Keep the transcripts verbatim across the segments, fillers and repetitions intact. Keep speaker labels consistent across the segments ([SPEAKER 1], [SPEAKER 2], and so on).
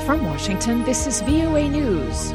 [SPEAKER 1] From Washington, this is V O A News.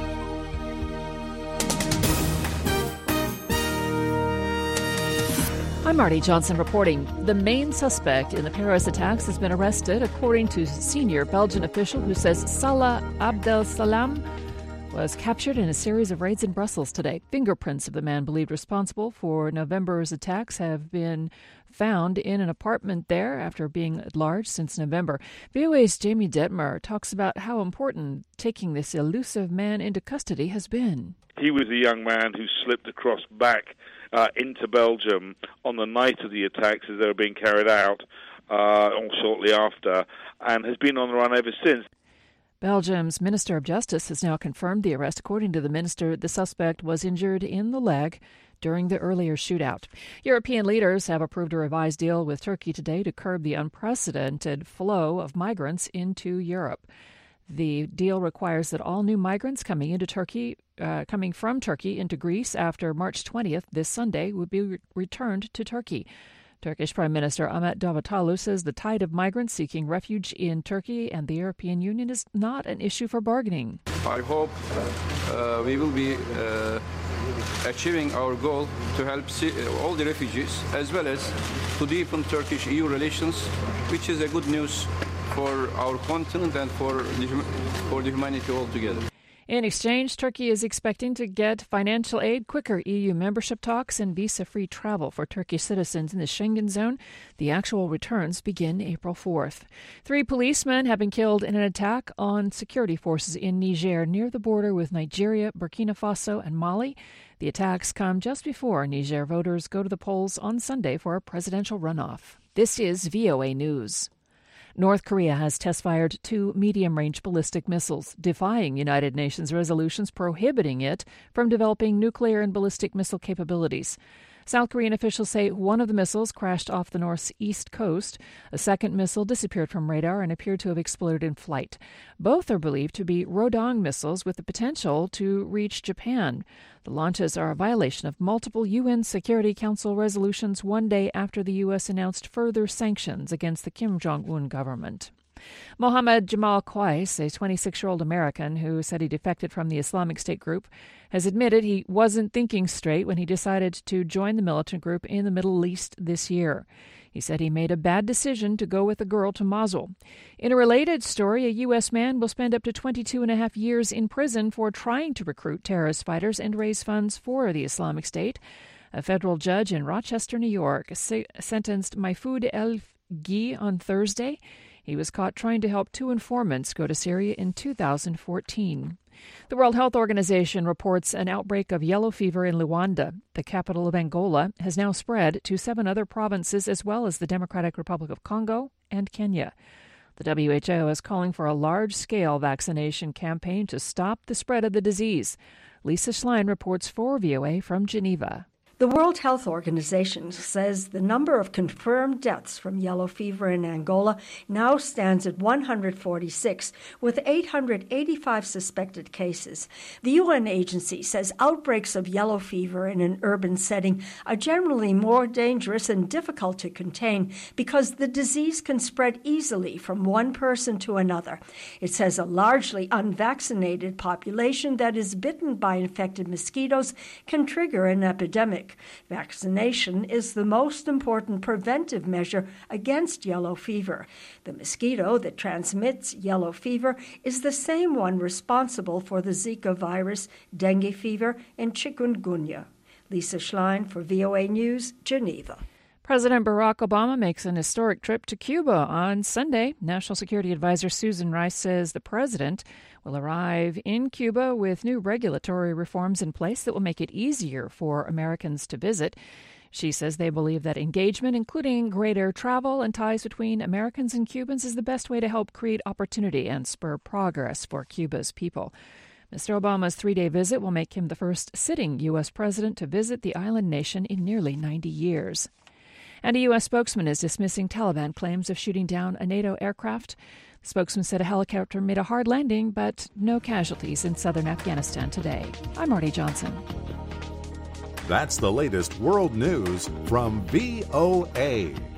[SPEAKER 1] I'm Marty Johnson reporting. The main suspect in the Paris attacks has been arrested, according to a senior Belgian official who says Salah Abdel-Salam was captured in a series of raids in Brussels today. Fingerprints of the man believed responsible for November's attacks have been found in an apartment there after being at large since November. V O A's Jamie Detmer talks about how important taking this elusive man into custody has been.
[SPEAKER 2] He was a young man who slipped across back uh, into Belgium on the night of the attacks as they were being carried out, uh, or shortly after, and has been on the run ever since.
[SPEAKER 1] Belgium's Minister of Justice has now confirmed the arrest. According to the minister, the suspect was injured in the leg during the earlier shootout. European leaders have approved a revised deal with Turkey today to curb the unprecedented flow of migrants into Europe. The deal requires that all new migrants coming into Turkey, uh, coming from Turkey into Greece after March twentieth, this Sunday, would be re- returned to Turkey. Turkish Prime Minister Ahmet Davutoglu says the tide of migrants seeking refuge in Turkey and the European Union is not an issue for bargaining.
[SPEAKER 3] I hope uh, we will be uh, achieving our goal to help see, uh, all the refugees, as well as to deepen Turkish-E U relations, which is a good news for our continent and for the, for the humanity altogether.
[SPEAKER 1] In exchange, Turkey is expecting to get financial aid, quicker E U membership talks, and visa-free travel for Turkish citizens in the Schengen zone. The actual returns begin April fourth. Three policemen have been killed in an attack on security forces in Niger near the border with Nigeria, Burkina Faso, and Mali. The attacks come just before Niger voters go to the polls on Sunday for a presidential runoff. This is V O A News. North Korea has test-fired two medium-range ballistic missiles, defying United Nations resolutions prohibiting it from developing nuclear and ballistic missile capabilities. South Korean officials say one of the missiles crashed off the northeast coast. A second missile disappeared from radar and appeared to have exploded in flight. Both are believed to be Rodong missiles with the potential to reach Japan. The launches are a violation of multiple U N Security Council resolutions one day after the U S announced further sanctions against the Kim Jong-un government. Mohammed Jamal Qais, a twenty-six-year-old American who said he defected from the Islamic State group, has admitted he wasn't thinking straight when he decided to join the militant group in the Middle East this year. He said he made a bad decision to go with a girl to Mosul. In a related story, a U S man will spend up to twenty-two and a half years in prison for trying to recruit terrorist fighters and raise funds for the Islamic State. A federal judge in Rochester, New York, se- sentenced Mahfoud El-Ghi on Thursday. He was caught trying to help two informants go to Syria in two thousand fourteen. The World Health Organization reports an outbreak of yellow fever in Luanda. The capital of Angola has now spread to seven other provinces as well as the Democratic Republic of Congo and Kenya. The W H O is calling for a large-scale vaccination campaign to stop the spread of the disease. Lisa Schlein reports for V O A from Geneva.
[SPEAKER 4] The World Health Organization says the number of confirmed deaths from yellow fever in Angola now stands at one hundred forty-six, with eight hundred eighty-five suspected cases. The U N agency says outbreaks of yellow fever in an urban setting are generally more dangerous and difficult to contain because the disease can spread easily from one person to another. It says a largely unvaccinated population that is bitten by infected mosquitoes can trigger an epidemic. Vaccination is the most important preventive measure against yellow fever. The mosquito that transmits yellow fever is the same one responsible for the Zika virus, dengue fever, and chikungunya. Lisa Schlein for V O A News, Geneva.
[SPEAKER 1] President Barack Obama makes an historic trip to Cuba on Sunday. National Security Advisor Susan Rice says the president will arrive in Cuba with new regulatory reforms in place that will make it easier for Americans to visit. She says they believe that engagement, including greater travel and ties between Americans and Cubans, is the best way to help create opportunity and spur progress for Cuba's people. Mister Obama's three-day visit will make him the first sitting U S president to visit the island nation in nearly ninety years. And a U S spokesman is dismissing Taliban claims of shooting down a NATO aircraft. The spokesman said a helicopter made a hard landing, but no casualties in southern Afghanistan today. I'm Marty Johnson.
[SPEAKER 5] That's the latest world news from V O A.